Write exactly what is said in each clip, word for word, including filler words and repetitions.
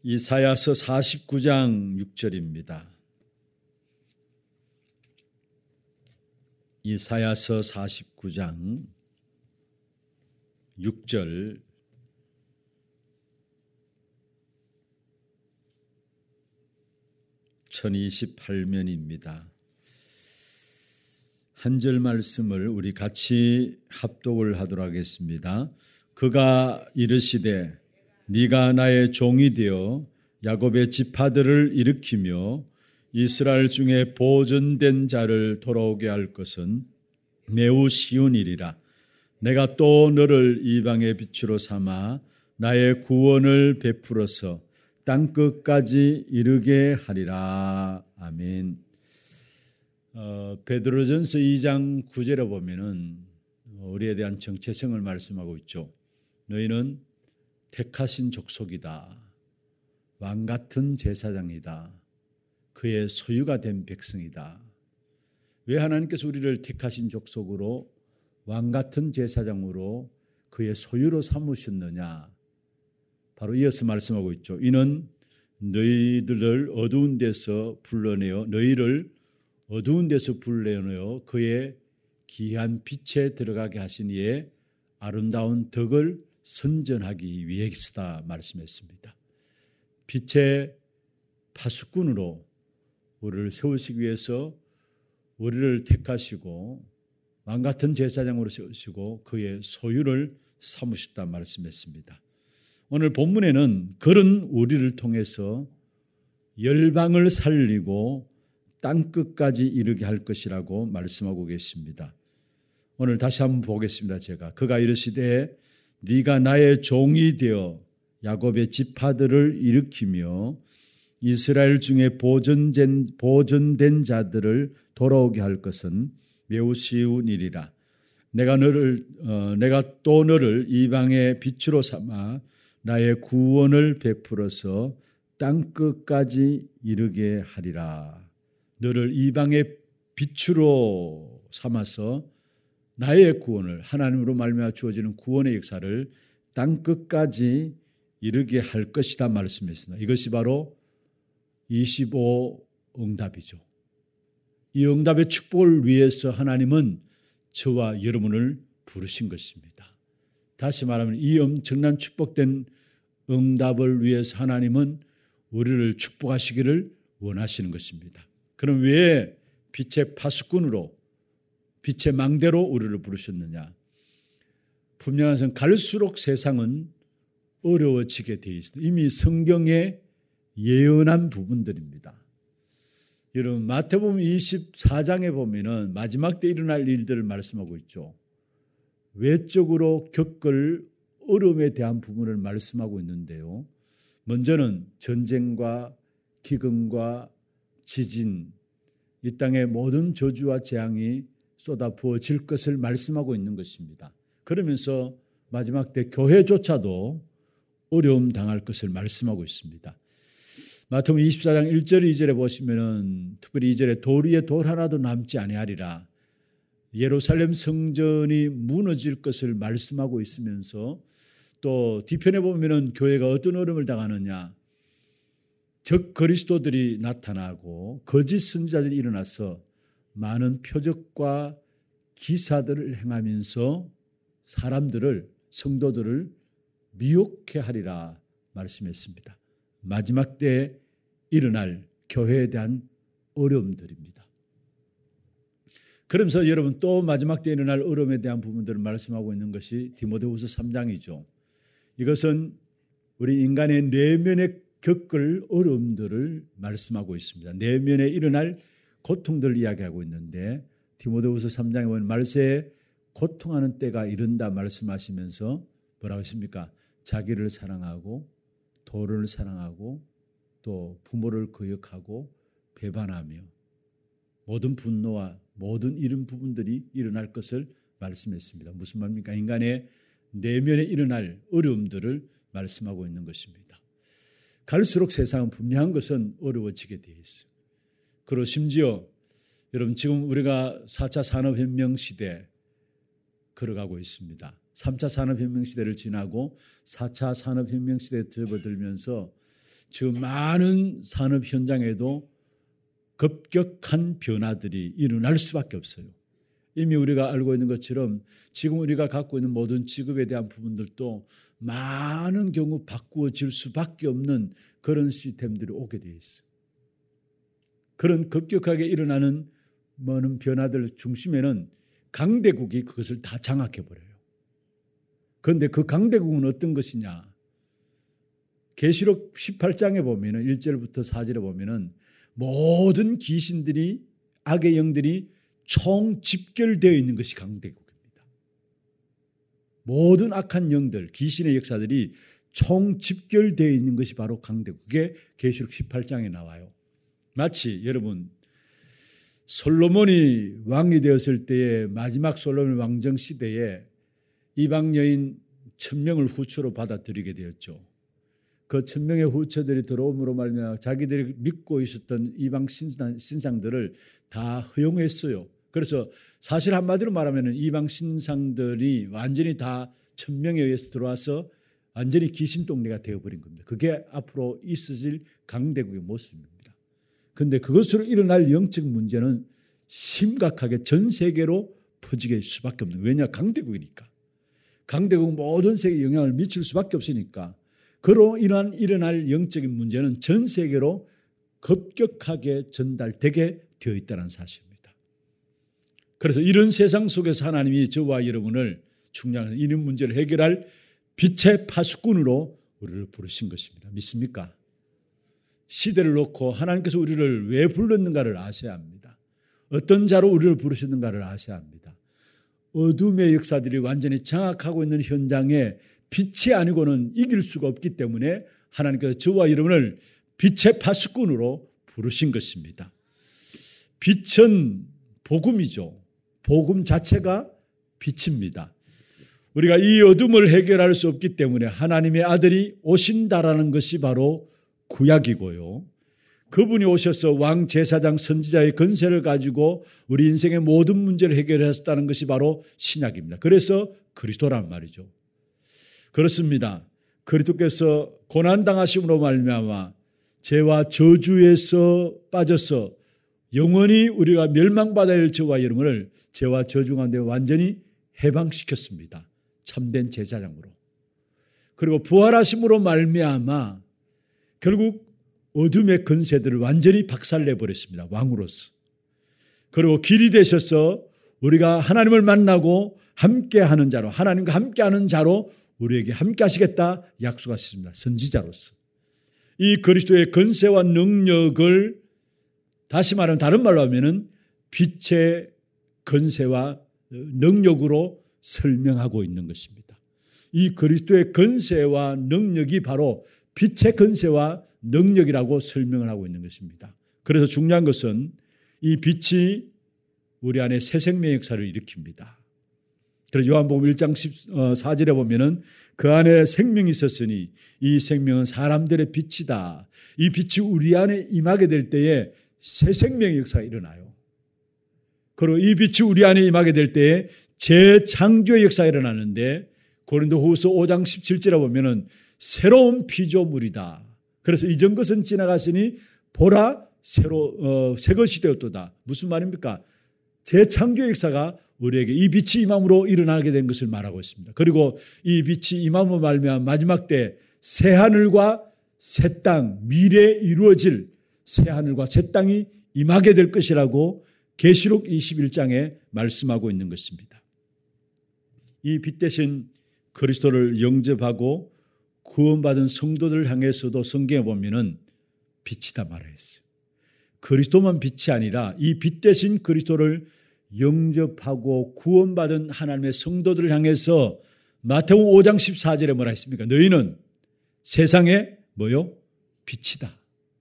이사야서 사십구 장 육 절입니다. 이사야서 사십구 장 육 절 천이십팔 면입니다. 한 절 말씀을 우리 같이 합독을 하도록 하겠습니다. 그가 이르시되 네가 나의 종이 되어 야곱의 지파들을 일으키며 이스라엘 중에 보존된 자를 돌아오게 할 것은 매우 쉬운 일이라. 내가 또 너를 이방의 빛으로 삼아 나의 구원을 베풀어서 땅끝까지 이르게 하리라. 아멘. 어, 베드로전서 이 장 구 절에 보면은 우리에 대한 정체성을 말씀하고 있죠. 너희는 택하신 족속이다. 왕같은 제사장이다. 그의 소유가 된 백성이다. 왜 하나님께서 우리를 택하신 족속으로 왕같은 제사장으로 그의 소유로 삼으셨느냐? 바로 이어서 말씀하고 있죠. 이는 너희들을 어두운 데서 불러내어 너희를 어두운 데서 불러내어 그의 귀한 빛에 들어가게 하신 이의 아름다운 덕을 선전하기 위해서다 말씀했습니다. 빛의 파수꾼으로 우리를 세우시기 위해서 우리를 택하시고 왕같은 제사장으로 세우시고 그의 소유를 삼으셨다 말씀했습니다. 오늘 본문에는 그런 우리를 통해서 열방을 살리고 땅끝까지 이르게 할 것이라고 말씀하고 계십니다. 오늘 다시 한번 보겠습니다. 제가 그가 이르시되 네가 나의 종이 되어 야곱의 지파들을 일으키며 이스라엘 중에 보존된, 보존된 자들을 돌아오게 할 것은 매우 쉬운 일이라. 내가 너를 어, 내가 또 너를 이방의 빛으로 삼아 나의 구원을 베풀어서 땅끝까지 이르게 하리라. 너를 이방의 빛으로 삼아서 나의 구원을 하나님으로 말미암아 주어지는 구원의 역사를 땅끝까지 이르게 할 것이다 말씀했습니다. 이것이 바로 이십오 응답이죠. 이 응답의 축복을 위해서 하나님은 저와 여러분을 부르신 것입니다. 다시 말하면 이 엄청난 축복된 응답을 위해서 하나님은 우리를 축복하시기를 원하시는 것입니다. 그럼 왜 빛의 파수꾼으로 빛의 망대로 우리를 부르셨느냐? 분명한 것은 갈수록 세상은 어려워지게 되어 있습니다. 이미 성경에 예언한 부분들입니다. 여러분 마태복음 이십사 장에 보면은 마지막 때 일어날 일들을 말씀하고 있죠. 외적으로 겪을 어려움에 대한 부분을 말씀하고 있는데요. 먼저는 전쟁과 기근과 지진, 이 땅의 모든 저주와 재앙이 쏟아 부어질 것을 말씀하고 있는 것입니다. 그러면서 마지막 때 교회조차도 어려움 당할 것을 말씀하고 있습니다. 마태복음 이십사 장 일 절 이 절에 보시면은 특별히 이 절에 돌 위에 돌 하나도 남지 아니하리라. 예루살렘 성전이 무너질 것을 말씀하고 있으면서 또 뒤편에 보면은 교회가 어떤 어려움을 당하느냐? 적 그리스도들이 나타나고 거짓 선지자들이 일어나서 많은 표적과 기사들을 행하면서 사람들을 성도들을 미혹해 하리라 말씀했습니다. 마지막 때에 일어날 교회에 대한 어려움들입니다. 그러면서 여러분 또 마지막 때에 일어날 어려움에 대한 부분들을 말씀하고 있는 것이 디모데후서 삼 장이죠. 이것은 우리 인간의 내면에 겪을 어려움들을 말씀하고 있습니다. 내면에 일어날 고통들을 이야기하고 있는데 디모데후서 삼 장에 보면 말세에 고통하는 때가 이른다 말씀하시면서 뭐라고 했습니까? 자기를 사랑하고 도를 사랑하고 또 부모를 거역하고 배반하며 모든 분노와 모든 이런 부분들이 일어날 것을 말씀했습니다. 무슨 말입니까? 인간의 내면에 일어날 어려움들을 말씀하고 있는 것입니다. 갈수록 세상은 분명한 것은 어려워지게 되어 있어요. 그리고 심지어 여러분 지금 우리가 사 차 산업혁명 시대 걸어가고 있습니다. 삼 차 산업혁명 시대를 지나고 사 차 산업혁명 시대에 접어들면서 지금 많은 산업 현장에도 급격한 변화들이 일어날 수밖에 없어요. 이미 우리가 알고 있는 것처럼 지금 우리가 갖고 있는 모든 직업에 대한 부분들도 많은 경우 바꾸어질 수밖에 없는 그런 시스템들이 오게 되어 있어요. 그런 급격하게 일어나는 많은 변화들 중심에는 강대국이 그것을 다 장악해버려요. 그런데 그 강대국은 어떤 것이냐? 계시록 십팔 장에 보면은 일 절부터 사 절에 보면은 모든 귀신들이 악의 영들이 총 집결되어 있는 것이 강대국입니다. 모든 악한 영들, 귀신의 역사들이 총 집결되어 있는 것이 바로 강대국. 그게 계시록 십팔 장에 나와요. 마치 여러분 솔로몬이 왕이 되었을 때의 마지막 솔로몬 왕정 시대에 이방 여인 천명을 후처로 받아들이게 되었죠. 그 천명의 후처들이 들어옴으로 말미암아 자기들이 믿고 있었던 이방 신상, 신상들을 다 허용했어요. 그래서 사실 한마디로 말하면 이방 신상들이 완전히 다 천명에 의해서 들어와서 완전히 귀신동네가 되어버린 겁니다. 그게 앞으로 있어질 강대국의 모습입니다. 그런데 그것으로 일어날 영적 문제는 심각하게 전 세계로 퍼지게 수밖에 없는 거예요. 왜냐? 강대국이니까. 강대국 모든 세계에 영향을 미칠 수밖에 없으니까 그로 인한 일어날 영적인 문제는 전 세계로 급격하게 전달되게 되어 있다는 사실입니다. 그래서 이런 세상 속에서 하나님이 저와 여러분을 중요한 이런 문제를 해결할 빛의 파수꾼으로 우리를 부르신 것입니다. 믿습니까? 시대를 놓고 하나님께서 우리를 왜 불렀는가를 아셔야 합니다. 어떤 자로 우리를 부르셨는가를 아셔야 합니다. 어둠의 역사들이 완전히 장악하고 있는 현장에 빛이 아니고는 이길 수가 없기 때문에 하나님께서 저와 여러분을 빛의 파수꾼으로 부르신 것입니다. 빛은 복음이죠. 복음 자체가 빛입니다. 우리가 이 어둠을 해결할 수 없기 때문에 하나님의 아들이 오신다라는 것이 바로 구약이고요. 그분이 오셔서 왕, 제사장, 선지자의 권세를 가지고 우리 인생의 모든 문제를 해결하셨다는 것이 바로 신약입니다. 그래서 그리스도란 말이죠. 그렇습니다. 그리스도께서 고난당하심으로 말미암아 죄와 저주에서 빠져서 영원히 우리가 멸망받아야 할 저와 여러분을 죄와 저주 가운데 완전히 해방시켰습니다. 참된 제사장으로. 그리고 부활하심으로 말미암아 결국 어둠의 권세들을 완전히 박살내버렸습니다. 왕으로서. 그리고 길이 되셔서 우리가 하나님을 만나고 함께하는 자로, 하나님과 함께하는 자로 우리에게 함께하시겠다 약속하셨습니다. 선지자로서. 이 그리스도의 권세와 능력을 다시 말하면 다른 말로 하면은 빛의 권세와 능력으로 설명하고 있는 것입니다. 이 그리스도의 권세와 능력이 바로 빛의 권세와 능력이라고 설명을 하고 있는 것입니다. 그래서 중요한 것은 이 빛이 우리 안에 새 생명의 역사를 일으킵니다. 그래서 요한복음 일 장 십사 절에 보면은 그 안에 생명이 있었으니 이 생명은 사람들의 빛이다. 이 빛이 우리 안에 임하게 될 때에 새 생명의 역사가 일어나요. 그리고 이 빛이 우리 안에 임하게 될 때에 재창조의 역사가 일어나는데 고린도후서 오 장 십칠 절에 보면은 새로운 피조물이다. 그래서 이전 것은 지나갔으니 보라 새로 어, 새 것이 되었도다. 무슨 말입니까? 재창조의 역사가 우리에게 이 빛이 임함으로 일어나게 된 것을 말하고 있습니다. 그리고 이 빛이 임함으로 말미암아 마지막 때 새 하늘과 새 땅, 미래에 이루어질 새 하늘과 새 땅이 임하게 될 것이라고 계시록 이십일 장에 말씀하고 있는 것입니다. 이 빛 대신 그리스도를 영접하고 구원받은 성도들을 향해서도 성경에 보면은 빛이다 말했어요. 그리스도만 빛이 아니라 이 빛 대신 그리스도를 영접하고 구원받은 하나님의 성도들을 향해서 마태복음 오 장 십사 절에 뭐라 했습니까? 너희는 세상의 뭐요? 빛이다.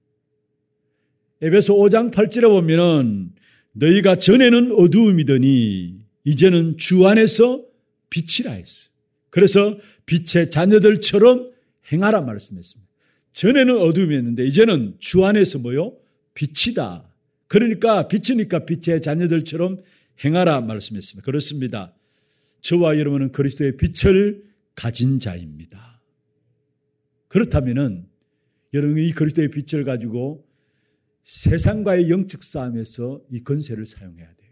에베소 오 장 팔 절에 보면은 너희가 전에는 어두움이더니 이제는 주 안에서 빛이라 했어요. 그래서 빛의 자녀들처럼 행하라 말씀했습니다. 전에는 어둠이었는데 이제는 주 안에서 뭐요? 빛이다. 그러니까 빛이니까 빛의 자녀들처럼 행하라 말씀했습니다. 그렇습니다. 저와 여러분은 그리스도의 빛을 가진 자입니다. 그렇다면은 여러분 이 그리스도의 빛을 가지고 세상과의 영적 싸움에서 이 권세를 사용해야 돼요.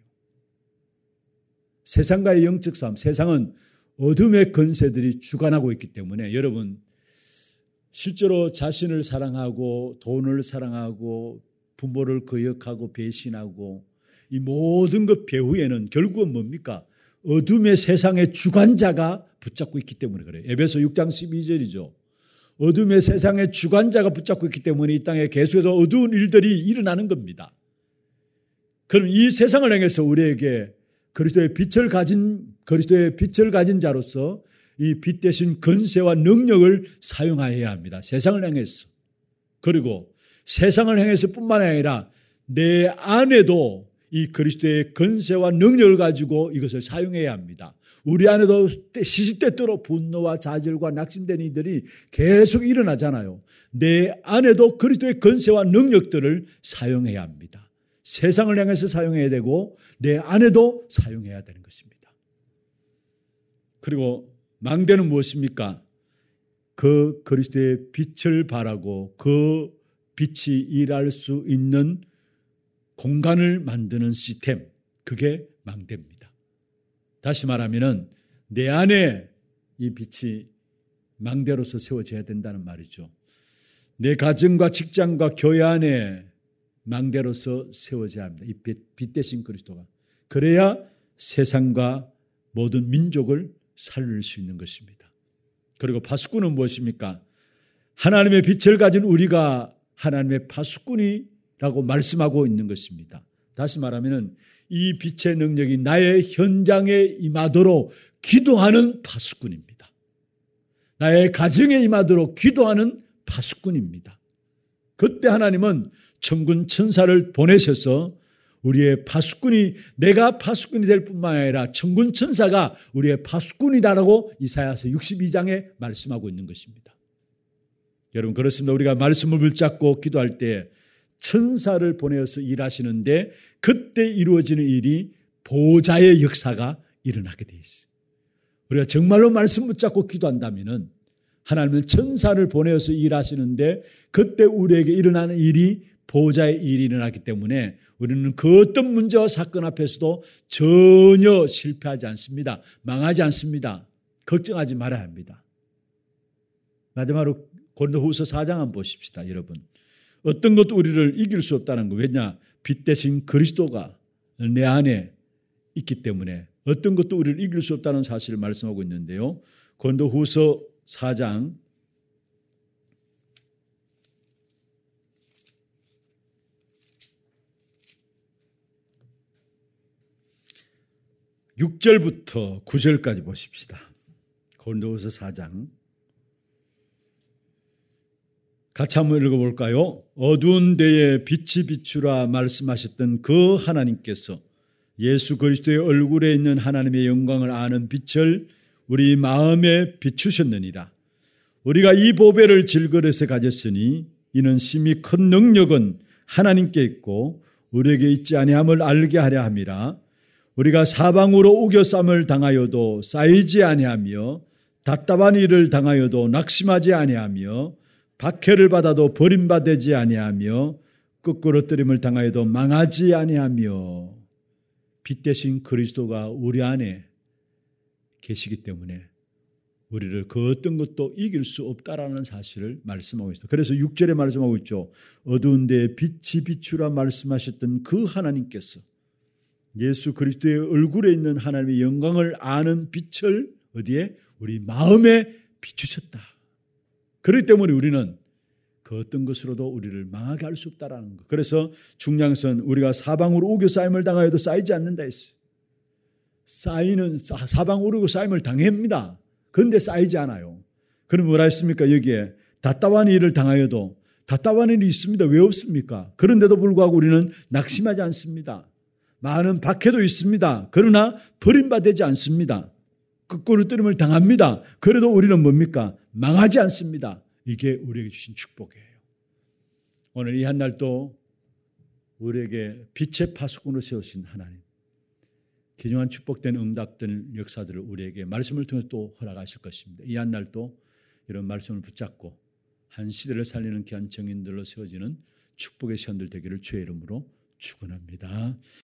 세상과의 영적 싸움, 세상은 어둠의 권세들이 주관하고 있기 때문에 여러분 실제로 자신을 사랑하고 돈을 사랑하고 부모를 거역하고 배신하고 이 모든 것 배후에는 결국은 뭡니까? 어둠의 세상의 주관자가 붙잡고 있기 때문에 그래요. 에베소 육 장 십이 절이죠. 어둠의 세상의 주관자가 붙잡고 있기 때문에 이 땅에 계속해서 어두운 일들이 일어나는 겁니다. 그럼 이 세상을 향해서 우리에게 그리스도의 빛을 가진 그리스도의 빛을 가진 자로서 이 빛 대신 권세와 능력을 사용해야 합니다. 세상을 향해서. 그리고 세상을 향해서 뿐만 아니라 내 안에도 이 그리스도의 권세와 능력을 가지고 이것을 사용해야 합니다. 우리 안에도 시시때때로 분노와 좌절과 낙심된 이들이 계속 일어나잖아요. 내 안에도 그리스도의 권세와 능력들을 사용해야 합니다. 세상을 향해서 사용해야 되고 내 안에도 사용해야 되는 것입니다. 그리고 망대는 무엇입니까? 그 그리스도의 빛을 발하고 그 빛이 일할 수 있는 공간을 만드는 시스템, 그게 망대입니다. 다시 말하면 내 안에 이 빛이 망대로서 세워져야 된다는 말이죠. 내 가정과 직장과 교회 안에 망대로서 세워져야 합니다. 이 빛, 빛 대신 그리스도가. 그래야 세상과 모든 민족을 살릴 수 있는 것입니다. 그리고 파수꾼은 무엇입니까? 하나님의 빛을 가진 우리가 하나님의 파수꾼이라고 말씀하고 있는 것입니다. 다시 말하면 이 빛의 능력이 나의 현장에 임하도록 기도하는 파수꾼입니다. 나의 가정에 임하도록 기도하는 파수꾼입니다. 그때 하나님은 천군 천사를 보내셔서 우리의 파수꾼이 내가 파수꾼이 될 뿐만 아니라 천군 천사가 우리의 파수꾼이다라고 이사야서 육십이 장에 말씀하고 있는 것입니다. 여러분 그렇습니다. 우리가 말씀을 붙잡고 기도할 때 천사를 보내어서 일하시는데 그때 이루어지는 일이 보좌의 역사가 일어나게 돼 있어요. 우리가 정말로 말씀 붙잡고 기도한다면 하나님은 천사를 보내어서 일하시는데 그때 우리에게 일어나는 일이 보좌의 일이 일어나기 때문에 우리는 그 어떤 문제와 사건 앞에서도 전혀 실패하지 않습니다. 망하지 않습니다. 걱정하지 말아야 합니다. 마지막으로 고린도후서 사 장 한번 보십시다. 여러분. 어떤 것도 우리를 이길 수 없다는 거. 왜냐? 빛 대신 그리스도가 내 안에 있기 때문에 어떤 것도 우리를 이길 수 없다는 사실을 말씀하고 있는데요. 고린도후서 사 장 육 절부터 구 절까지 보십시다. 고린도후서 사 장 같이 한번 읽어볼까요? 어두운 데에 빛이 비추라 말씀하셨던 그 하나님께서 예수 그리스도의 얼굴에 있는 하나님의 영광을 아는 빛을 우리 마음에 비추셨느니라. 우리가 이 보배를 질그릇에 가졌으니 이는 심히 큰 능력은 하나님께 있고 우리에게 있지 아니함을 알게 하려 함이라. 우리가 사방으로 우겨쌈을 당하여도 쌓이지 아니하며 답답한 일을 당하여도 낙심하지 아니하며 박해를 받아도 버림받지 아니하며 끄끄러뜨림을 당하여도 망하지 아니하며 빛 대신 그리스도가 우리 안에 계시기 때문에 우리를 그 어떤 것도 이길 수 없다라는 사실을 말씀하고 있습니다. 그래서 육 절에 말씀하고 있죠. 어두운 데에 빛이 비추라 말씀하셨던 그 하나님께서 예수 그리스도의 얼굴에 있는 하나님의 영광을 아는 빛을 어디에? 우리 마음에 비추셨다. 그렇기 때문에 우리는 그 어떤 것으로도 우리를 망하게 할 수 없다라는 것. 그래서 중요한 것은 우리가 사방으로 우겨 쌓임을 당하여도 쌓이지 않는다 했어요. 쌓이는 사방으로 우겨 쌓임을 당합니다. 그런데 쌓이지 않아요. 그럼 뭐라 했습니까? 여기에 답답한 일을 당하여도 답답한 일이 있습니다. 왜 없습니까? 그런데도 불구하고 우리는 낙심하지 않습니다. 많은 박해도 있습니다. 그러나 버림받지 않습니다. 끄끄러뜨림을 당합니다. 그래도 우리는 뭡니까? 망하지 않습니다. 이게 우리에게 주신 축복이에요. 오늘 이 한날도 우리에게 빛의 파수꾼으로 세우신 하나님, 기중한 축복된 응답된 역사들을 우리에게 말씀을 통해서 또 허락하실 것입니다. 이 한날도 이런 말씀을 붙잡고 한 시대를 살리는 귀한 증인들로 세워지는 축복의 시간들 되기를 주의 이름으로 축원합니다.